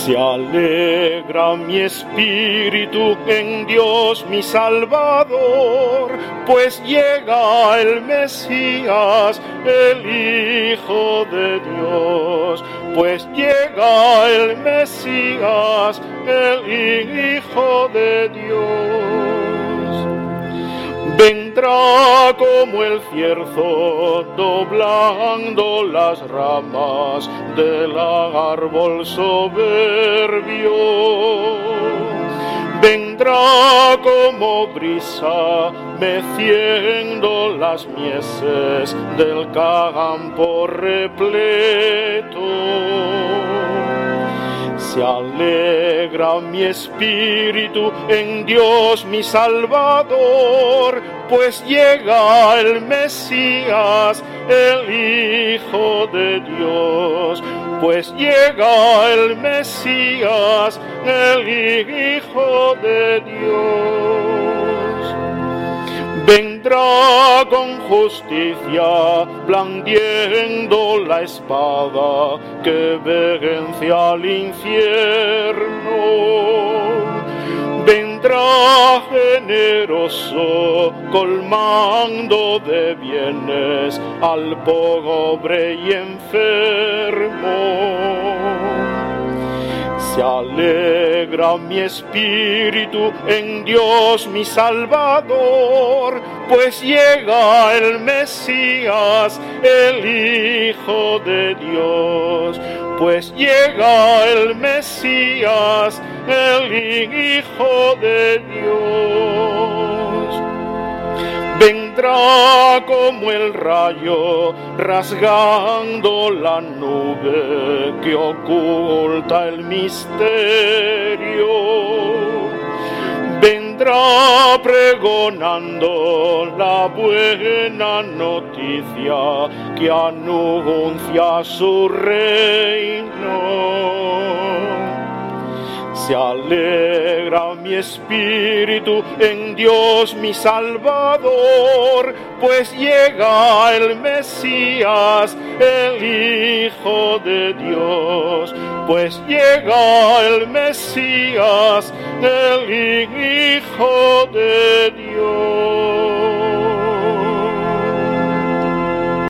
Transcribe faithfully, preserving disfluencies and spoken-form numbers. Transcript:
Se alegra mi espíritu en Dios mi Salvador, pues llega el Mesías, el Hijo de Dios. Pues llega el Mesías, el Hijo de Dios. Vendrá como el cierzo doblando las ramas del árbol soberbio. Vendrá como brisa meciendo las mieses del campo repleto. Se alegra mi espíritu en Dios mi Salvador, pues llega el Mesías, el Hijo de Dios. Pues llega el Mesías, el Hijo de Dios. Vendrá con justicia, blandiendo la espada que vence al infierno. Vendrá generoso, colmando de bienes al pobre y enfermo. Se alegra mi espíritu en Dios mi Salvador, pues llega el Mesías, el Hijo de Dios. Pues llega el Mesías, el Hijo de Dios. Vendrá como el rayo rasgando la nube que oculta el misterio. Vendrá pregonando la buena noticia que anuncia su reino. Se alegra mi espíritu en Dios mi Salvador, pues llega el Mesías, el Hijo de Dios. Pues llega el Mesías, el Hijo de Dios.